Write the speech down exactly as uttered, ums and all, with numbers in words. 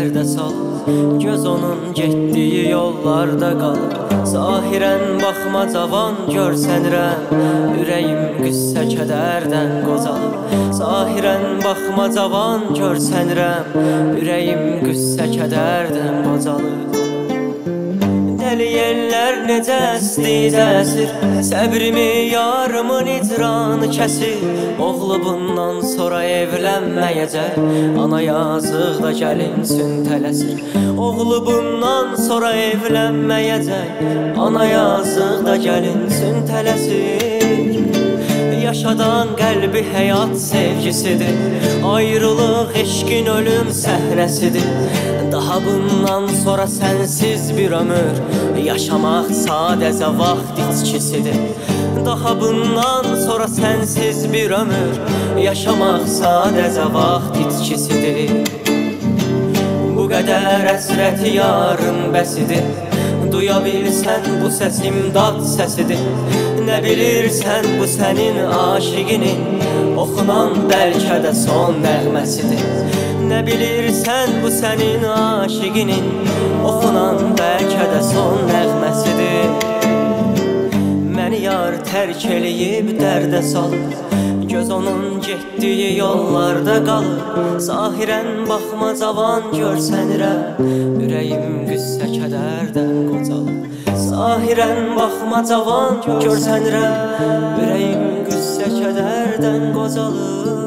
dərdə sal. Göz onun getdiyi yollarda qal. Zahirən baxma cavan görsənirəm, ürəyim qüssə kədərdən qozalır. Zahirən baxma cavan görsənirəm, ürəyim qüssə kədərdən qozalır. Dəli yellər necə əslidə əsir, səbrimi yarımın icranı kəsir. Oğlu bundan sonra evlənməyəcək, ana yazıq da gəlinsin tələsir. Oğlu bundan sonra evlənməyəcək, ana yazıq da gəlinsin tələsir. Yaşadan qəlbi həyat sevgisidir, ayrılıq eşqin ölüm səhnəsidir. Daha bundan sonra sənsiz bir ömür yaşamaq sadəcə vaxt içkisidir. Daha bundan sonra sənsiz bir ömür yaşamaq sadəcə vaxt içkisidir. Bu qədər əsrəti yarım bəsidir, duya bilsən bu səsim dad səsidir. Nə bilirsən bu sənin aşiqinin oxunan bəlkə də son nəğməsidir. Nə bilirsən bu sənin aşiqinin oxunan bəlkə də son nəğməsidir. Məni yar tərk eləyib dərdə salır, göz onun getdiyi yollarda qalır. Zahirən baxma cavan görsənirəm, ürəyim qüssə kədərdən qocalır. Zahirən baxma cavan görsənirəm, ürəyim qüssə kədərdən qocalır.